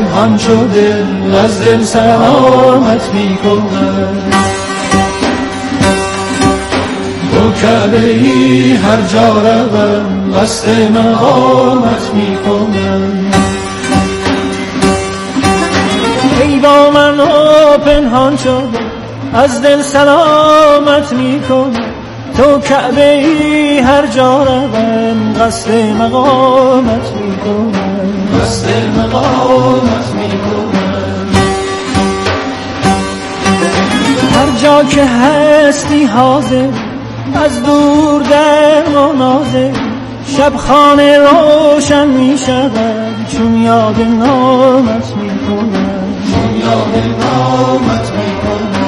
پنهان شده از دل سلامت میکنم. تو کعبه ای هر جا روم قصد مقامت میکنم. ای با من پنهان شده از دل سلامت میکنم. تو کعبه ای هر جا روم قصد مقامت میکنم. قصد مقامت میکنم. هر جا که هستی حاضر از دور در مناظر شب خانه روشن می شود چون یاد نامت می کنم. چون یاد نامت می کنم.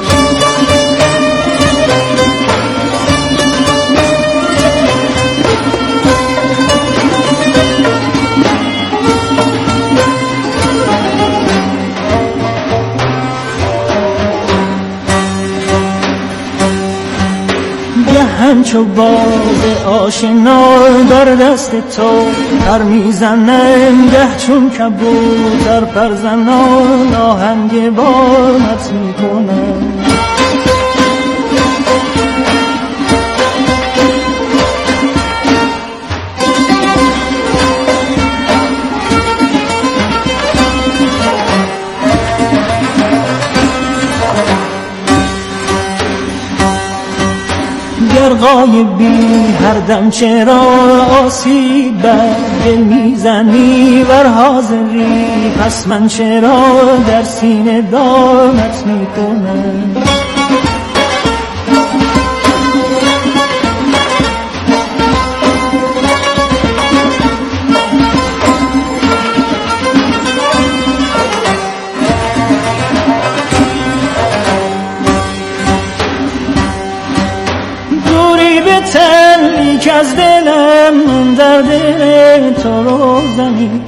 همچو باز آشنا در دست تو پر میزنم گه چون کبوتر پر زنان آهنگ بامت میکنم. گر غایبی هر دم چرا آسیب بر دل میزنی ور حاضری پس من چرا در سینه دامت میکنم. تنی که از دلم در دل تو روزنید.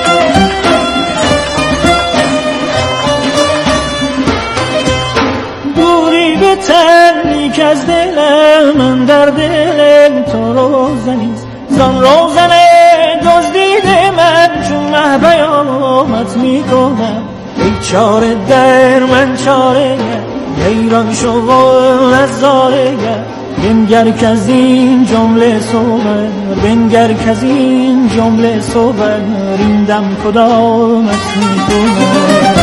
دوری به تنی که از دلم در دل تو روزنید. زان روزن دزدید من چون مه بیامت میکنم. ای چاره در من چاره حیران شو و نظاره بنگر که از این جمله صور بنگر که از این جمله صور این دم کدامت میکنم.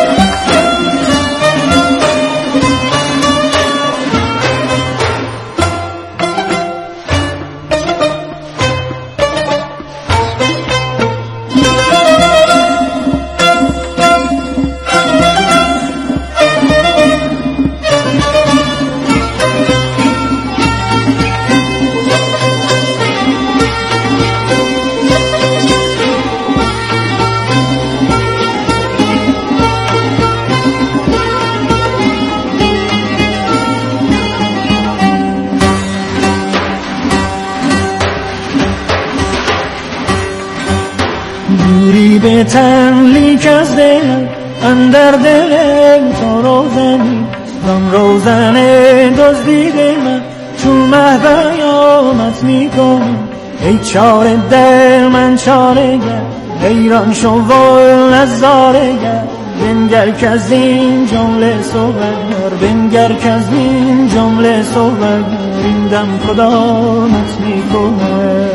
دوری به تن لیک از دل اندر دل تو روزنی. زان روزن دزدید من چون مه بیامت میکنم. ای چاره در من چاره گر حیران شو و نظاره گر بنگر که از این جمله صور بنگر که از این جمله صور این دم کدامت میکنم.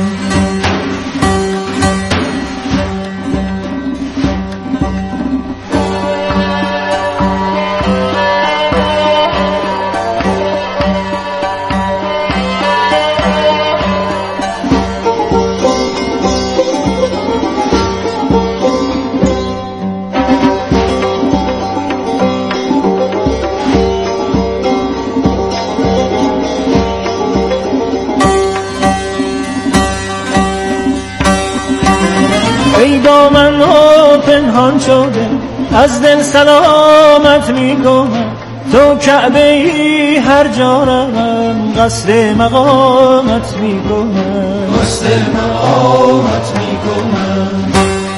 ای با من پنهان شده از دل سلامت میکنم. تو کعبه ای هر جا روم قصد مقامت میکنم. قصد مقامت میکنم.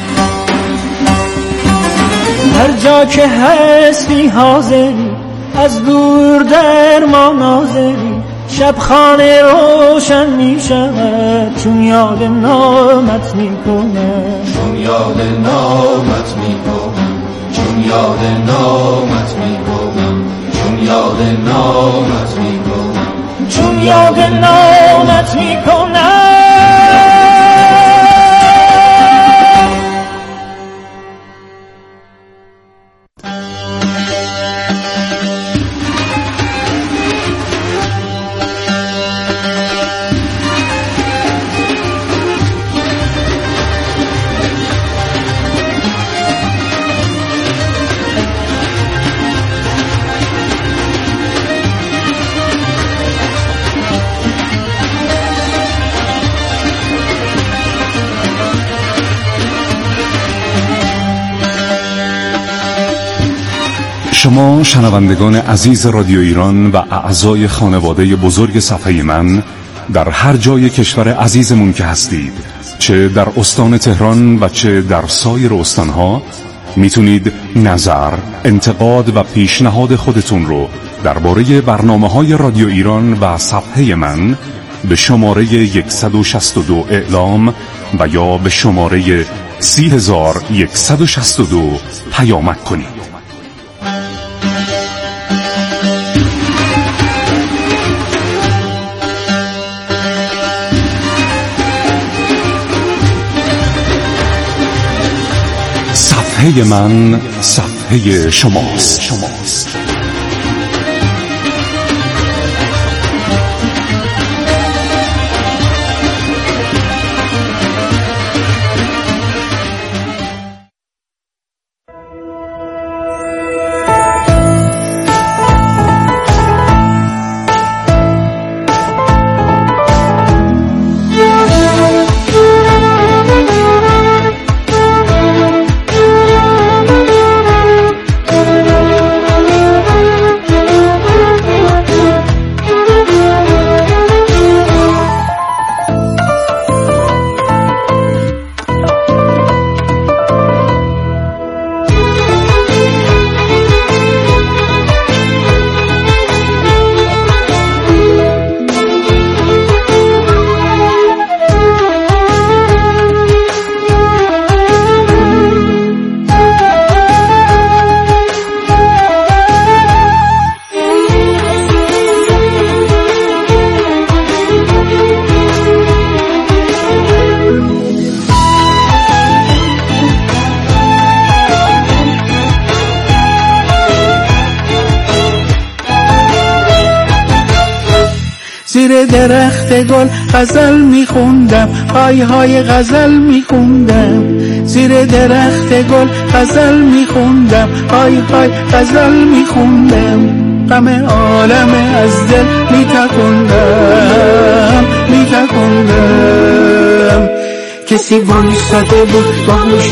هر جا که هستی حاضری از دور در ما ناظری شب خانه روشن می شود چون یاد نامت می کنم، چون یاد نامت می کنم، چون یاد نامت می کنم، چون یاد نامت می کنم، چون یاد نامت می کنم. شما شنوندگان عزیز رادیو ایران و اعضای خانواده بزرگ صفحه من در هر جای کشور عزیزمون که هستید، چه در استان تهران و چه در سایر استانها، میتونید نظر، انتقاد و پیشنهاد خودتون رو درباره برنامه‌های رادیو ایران و صفحه من به شماره 162 اعلام و یا به شماره 30162 پیامک کنید. صفحه من صفحه شماست. زیر درخت گل غزل میخوندم، های های غزل میخوندم. زیر درخت گل غزل میخوندم، های های غزل میخوندم. غم عالم از دل میتکندم. کسی وایساده بود باهوش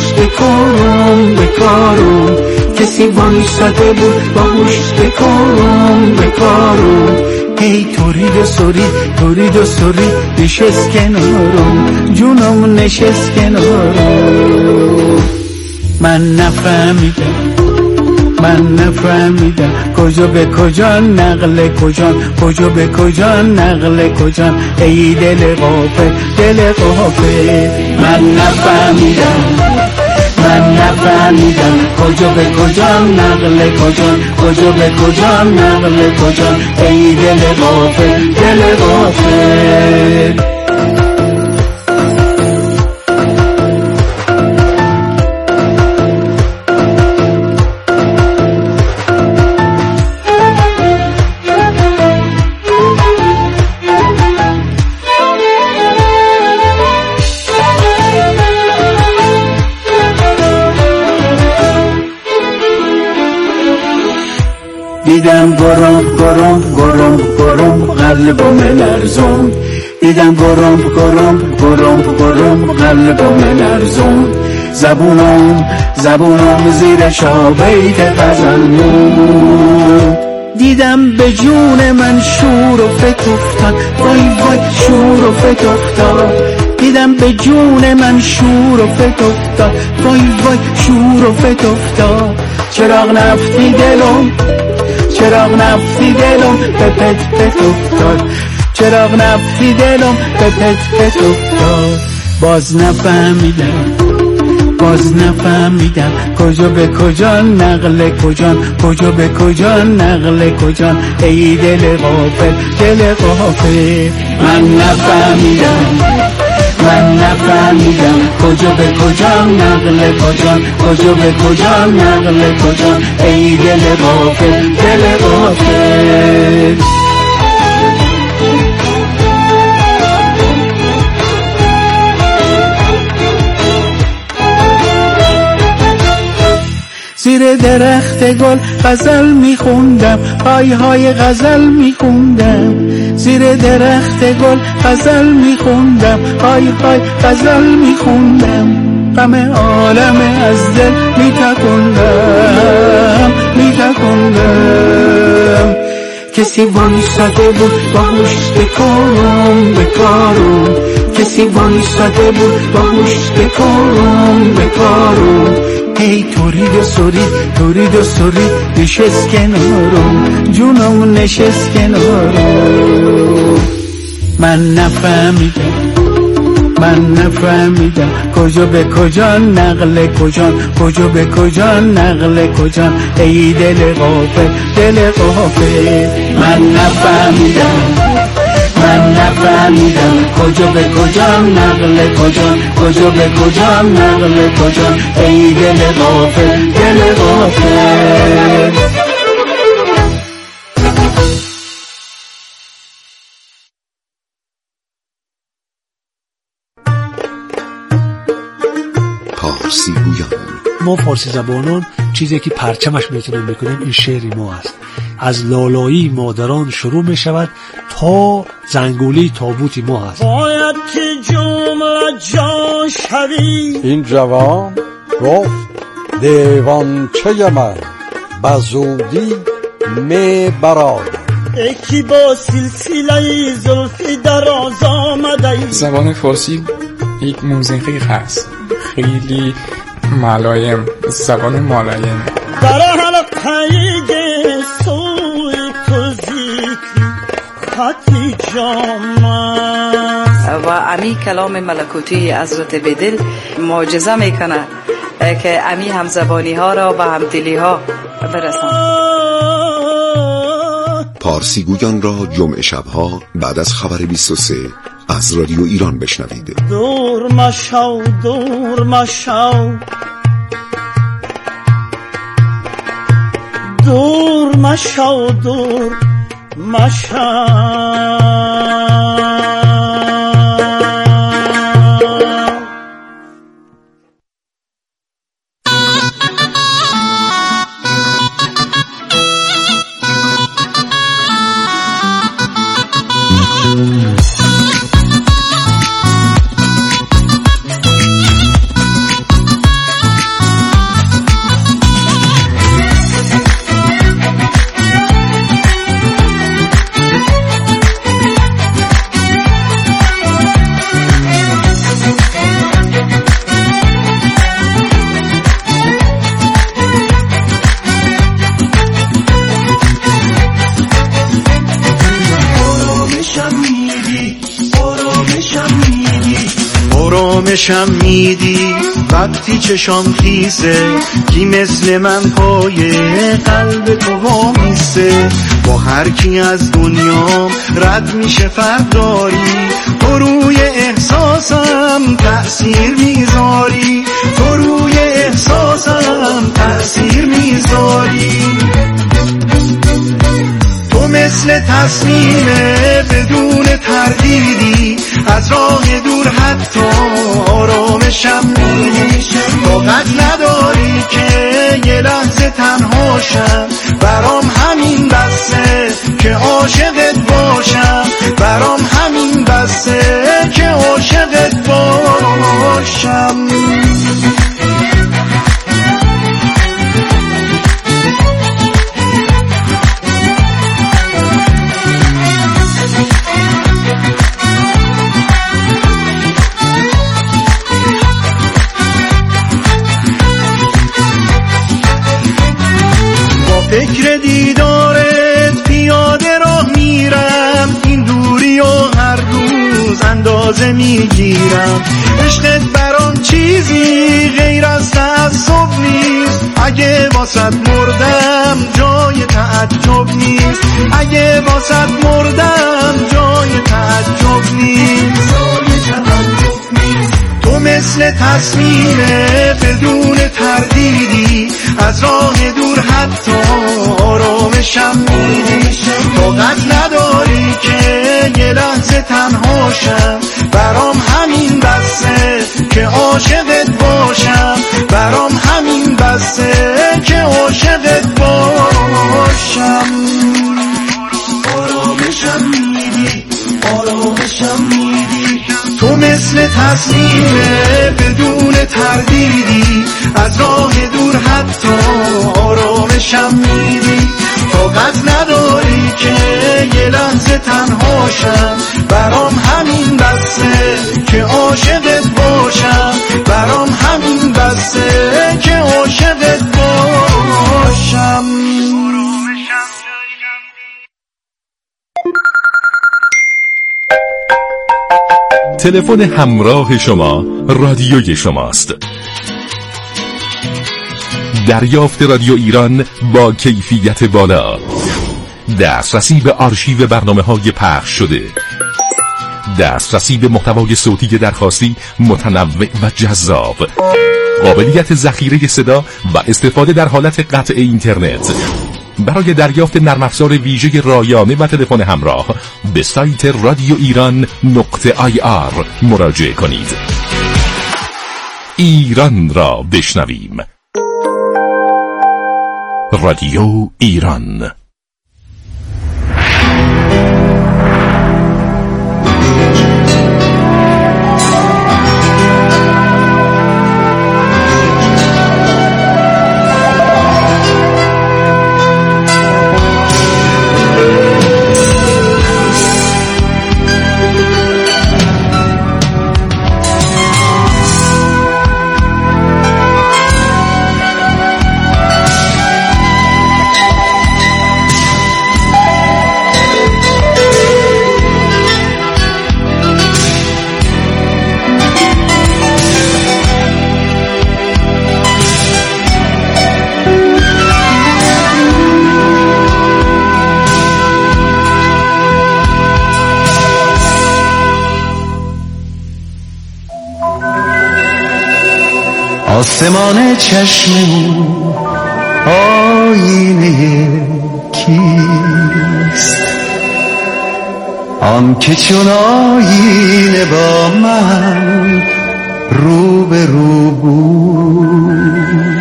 بکارم، کسی وایساده بود باهوش بکارم. هی تورید و سرید نشست کنارم، جونم نشست کنارم. من نفهمیدم کجا به کجا نقل کجا به کجا نقل کجا. ای دل غافل من نفهمیدم کجا به کجا نقل کجا به کجا نقل کجا. ای دل غافل دیدم گرم قلبم لرزون، دیدم گرم قلبم لرزون. زبونم زیر شابیت غزل موند. دیدم به جون من شور و فکر افتاد، وای شور و فکر افتاد. دیدم به جون من شور و فکر افتاد، وای شور و فکر افتاد. چراغ نفتی دلم چراغ نفتی دلم به پت پت افتاد، چراغ نفتی دلم به پت پت افتاد. باز نفهمیدم کجا به کجا نقل کجان، کجا به کجا نقل کجان، ای دل غافل دل غافل. من نفهمیدم کجا به کجا نقل کجان، کجا به کجا نقل کجان، ای دل غافل دل غافل. زیر درخت گل غزل میخوندم، های های غزل میخوندم، زیر درخت گل غزل میخوندم، های های غزل میخوندم، غم عالم از دل میتکندم. کسی وایساده بود باهوش بکارم، کسی وایساده بود باهوش بکارم. هی تورید و سرید نشست کنارم، جونم نشست کنارم. من نفهمیدم کجا به کجا نقل کجان، کجا به کجا نقل کجان، ای دل غافل دل غافل. من نفهمیدم کجا به کجا نقل کجان، کجا به کجا نقل کجان، ای دل غافل دل غافل. پارسی گویان. ما فارسی زبانان چیزی که پرچمش میتونیم بکنیم این شعر ما است. از لالایی مادران شروع می شود تا زنگولی تابوت ما است. باید که جمله جان شوی. این جوان گفت دیوانچه من بزودی می براید. یکی با سلسله زلفی دراز آمده. زبان فارسی یک موسیقی هست خیلی ملایم، زبان ملایم. در حلقه سوی تو ذکری خطی جامع و امی کلام ملکوتی حضرت بدل معجزه میکنه که امی همزبانی ها را به همدلی ها برسند. پارسی گویان را جمعه شبها بعد از خبر 23 از رادیو ایران بشنوید. دور مشو دور مشو، دور مشو دور مشو. آرامشم میدی وقتی چشام خیسه، کی مثل من پای قلب تو وامیسته. با هر کی از دنیام رد میشه فرق داری، تو روی احساسم تأثیر میذاری، تو روی احساسم تأثیر میذاری. تو مثل تصمیمه بدون تردیدی، از راه دور حتی آرامشم میدی. طاقت نداری که یه لحظه تنهاشم، برام همین بسه که عاشقت باشم، برام همین بسه که عاشقت باشم. فکر دیدار نمیگیرم. عشقت برام چیزی غیر از تعصب نیست. اگه واسط مردم جای تعجب نیست. اگه واسط مردم جای تعجب نیست. تو مثل تصمیمه بدون تردیدی، از راه دور حتی آرامشم میدی. طاقت نداری که یه لحظه تنهاشم، برام همین بسه که عاشقت باشم. برام همین بسه که عاشقت باشم. آرامشم میدی، آرامشم میدی. تو مثل تصمیمه بدون تردیدی، از راه دور حتی آرامشم میدی. طاقت نداری که یه لحظه تنهاشم، برام همین بسه که عاشقت باشم. برام همین بسه که عاشقت باشم. تلفن همراه شما رادیوی شماست. دریافت رادیو ایران با کیفیت بالا، دسترسی به آرشیو برنامه‌های پخش شده، دسترسی به محتوای صوتی درخواستی متنوع و جذاب، قابلیت ذخیره صدا و استفاده در حالت قطع اینترنت. برای دریافت نرم افزار ویژه رایانه و تلفن همراه به سایت radioiran.ir مراجعه کنید. ایران را بشنویم. رادیو ایران. آسمان چشم او آینه کیست؟ آن که چون آینه با من رو به رو بود.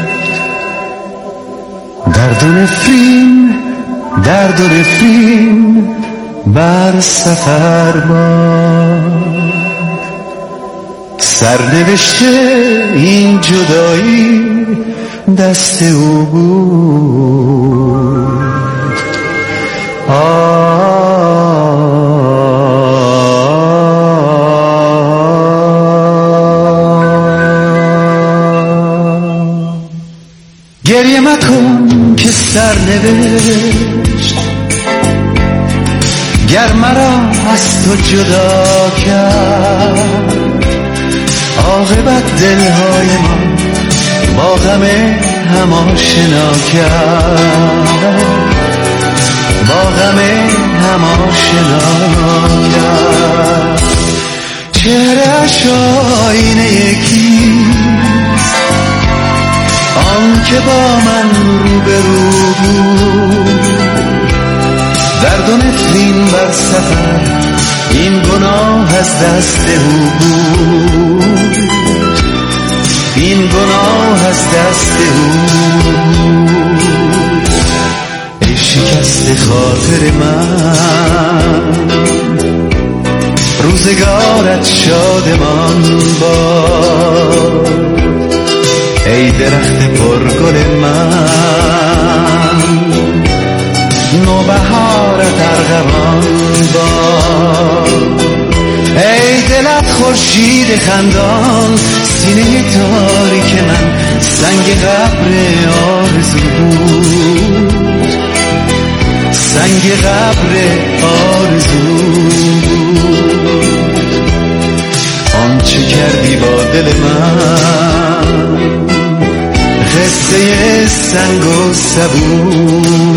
درد و نفرین بر سفر باد. سرنوشته این جدایی دست او بود. گریه مکن که سرنوشت گر مرا از تو جدا کرد. عاقبت دلهای ما با غم هم آشنا کرد. با غم هم آشنا کرد. چهره‌اش آینه کیست؟ آن که با من رو به رو بود. درد و نفرین بر سفر این گناه از دست او بود. این گناه از دست او بود. ای شکست خاطر من روزگارت شادمان باد. ای درخت پرگل من نوبهارت ارغوان باد. ای دلت خورشید خندان سینه تاریک من سنگ قبر آرزو بود. سنگ قبر آرزو بود. کردی با دل من قصه سنگ و سبو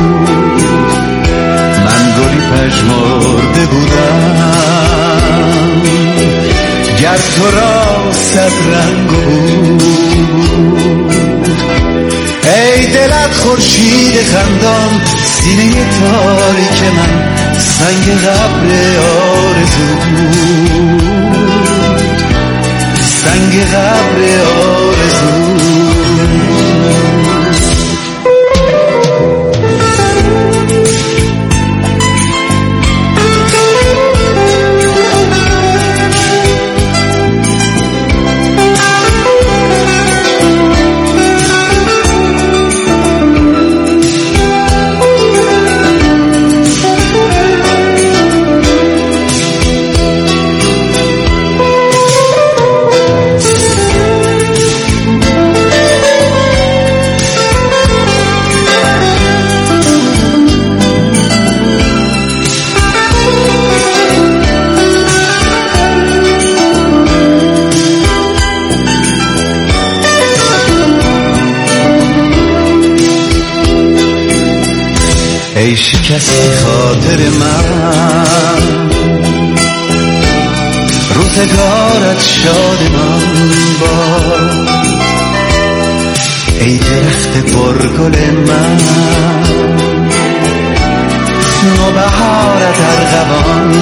من گلی پژمرده بودم گر تو را صد رنگ بود ای دلت خورشید خندان سینه تاریک من سنگ قبر آرزو سنگ قبر آرزو ای شکستی خاطر من روزگارت شادمان باد ای درخت پرگل من نوبهارت ارغوان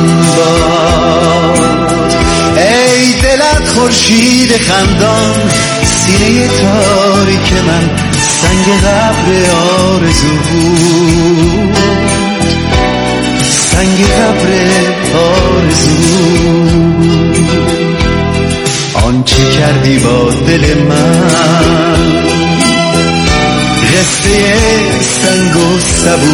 باد ای دلت خورشید خندان سینه تاریک من سنگ قبر آرزو بود سنگ قبر آرزو آنچه کردی با دل من قصه سنگ و سبو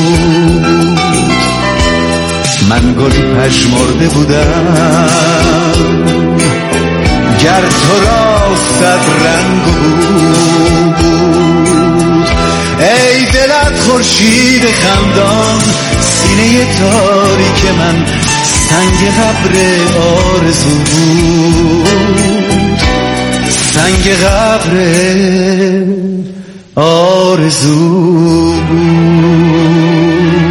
من گلی پژمرده بودم گر تو را صد رنگ بود ای دلت خورشید خندان سینه تاریک من سنگ قبر آرزو بود سنگ قبر آرزو بود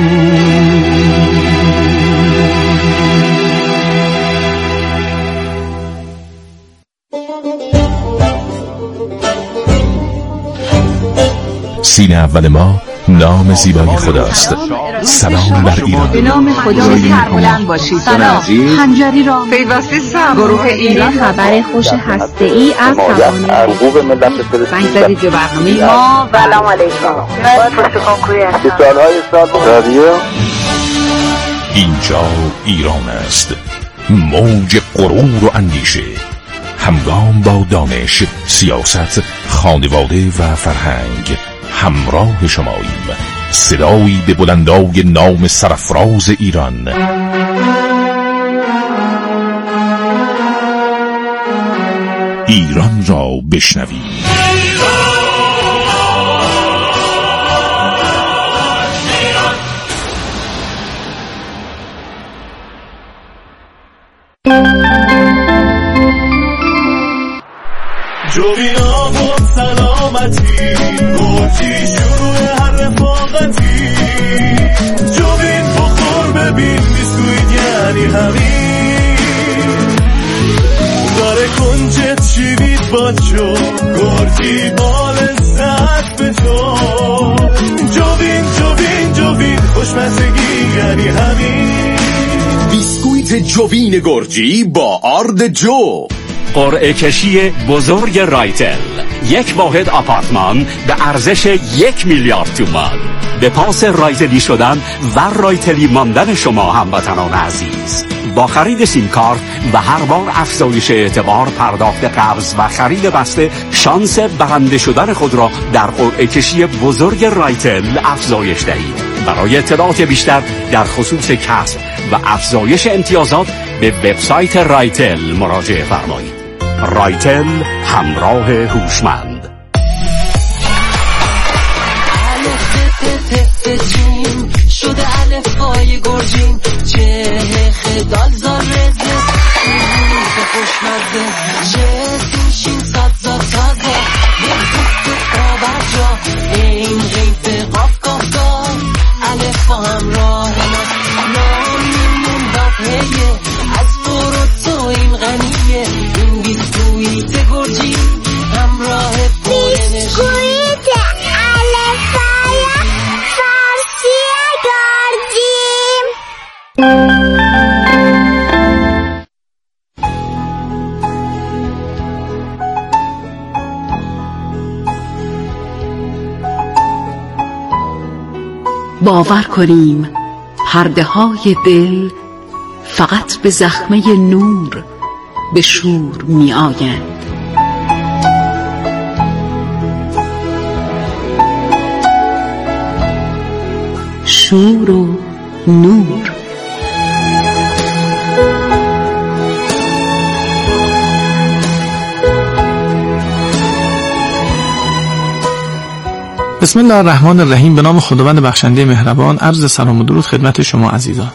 سینه اول ما نام زیبای خداست. سلام بر ایران. به نام خدا سربلند باشید. سلام خنجری را پیوسته گروه ایران خبر خوش هسته‌ای از توان اربوب ملت فلسطین زدید به برنامه ما. سلام علیکم. من پشت کنکوری هستم. سالهای سال رادیو اینجا ایران است. موج غرور و اندیشه همگام با دانش، سیاست، خانواده و فرهنگ همراه شماییم. صدایی به بلندای نام سرافراز ایران. ایران را بشنوید. جوینا با سلامتی گرچی شروع هر رفاقتی جوین بخور ببین بیسکویت یعنی همین داره کنجت شیوید باچو گرچی بال سک به تو جوین خوشمزگی یعنی همین بیسکویت جوین گرجی با آرد جو. قرعه کشی بزرگ رایتل، یک واحد آپارتمان به ارزش 1 میلیارد تومان. به پاس رایتلی شدن و رایتلی ماندن شما هموطنان عزیز. با خرید سیم کارت و هر بار افزایش اعتبار، پرداخت قبض و خرید بسته، شانس برنده شدن خود را در قرعه کشی بزرگ رایتل افزایش دهید. برای اطلاعات بیشتر در خصوص کسب و افزایش امتیازات به وبسایت رایتل مراجعه فرمایید. رایتل، همراه هوشمند. شده الفای گرجین چه خدال زار رزه خوشمزه باور کنیم پرده های دل فقط به زخمه نور به شور می آیند. شور و نور. بسم الله الرحمن الرحیم. به نام خداوند بخشنده مهربان. عرض سلام و درود خدمت شما عزیزان.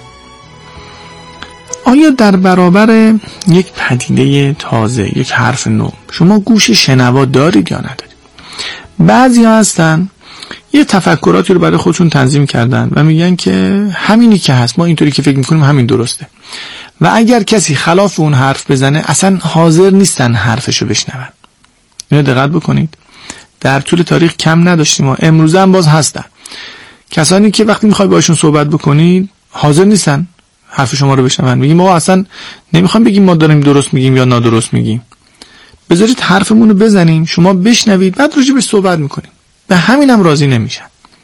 آیا در برابر یک پدیده تازه، یک حرف نو، شما گوش شنوا دارید یا ندارید؟ بعضی ها هستن یه تفکراتی رو برای خودشون تنظیم کردن و میگن که همینی که هست، ما اینطوری که فکر میکنیم همین درسته، و اگر کسی خلاف اون حرف بزنه اصلا حاضر نیستن حرفشو بشنون. اینو دقت بکنید، در طول تاریخ کم نداشتیم و امروز هم باز هستن کسانی که وقتی میخوای باشون صحبت بکنید حاضر نیستن حرف شما رو بشنون. میگیم ما اصلا نمیخوام بگیم ما داریم درست میگیم یا نادرست میگیم، بذارید حرفمون رو بزنیم، شما بشنوید، بعد راجع بهش صحبت میکنیم. به همینم راضی نمیشن.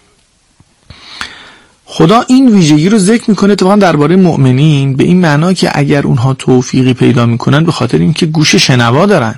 خدا این ویژگی رو ذکر میکنه اتفاقا درباره مؤمنین، به این معنا که اگر اونها توفیقی پیدا میکنن به خاطر اینکه گوش شنوا دارن.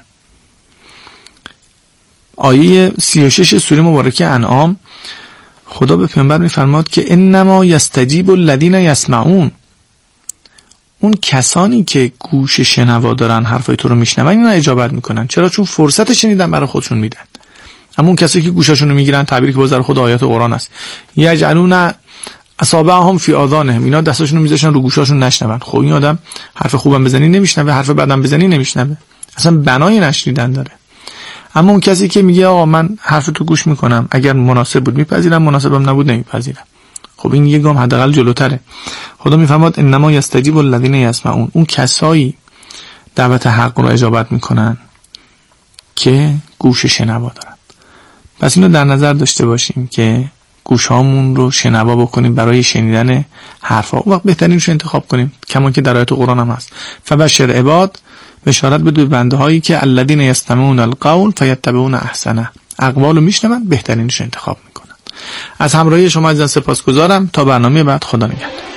آیه 36 سوره مبارکه انعام خدا به پیامبر میفرماد که انما یستجیب الذین یسمعون، اون کسانی که گوش شنوا دارن حرفای تو رو میشنون اینا اجابت میکنن. چرا؟ چون فرصت شنیدن برای خودشون میدن. اما اون کسی که گوشاشون رو میگیرن، تعبیری که بازار خود آیات قرآن است، یجعلون اصابعهم فی آذانهم، اینا دستاشون رو میذاشن رو گوشاشون نشنون. خب این آدم حرف خوبم بزنی نمیشنوه، حرف بدم بزنی نمیشنوه، اصلا بنای نشنیدن داره. اما اون کسی که میگه آقا من حرف تو گوش میکنم، اگر مناسب بود میپذیرم، مناسبم نبود نمیپذیرم، خب این یه گام حداقل جلوتره. خدا میفرماد انما یستجیب الذین یسمعون، اون کسایی دعوت حق رو اجابت میکنن که گوش شنوا دارن. پس اینو در نظر داشته باشیم که گوشامون رو شنوا بکنیم برای شنیدن حرفا. اون وقت بهترینش انتخاب کنیم، کما که در آیات قرآن هم هست فبشر عباد، بشارت بده بنده هایی که الذین یستمعون القول فیتبعون احسنه، اقوالو میشنون بهترینش انتخاب میکنن. از همراهی شما عزیزان سپاسگزارم. تا برنامه بعد، خدا نگهدار.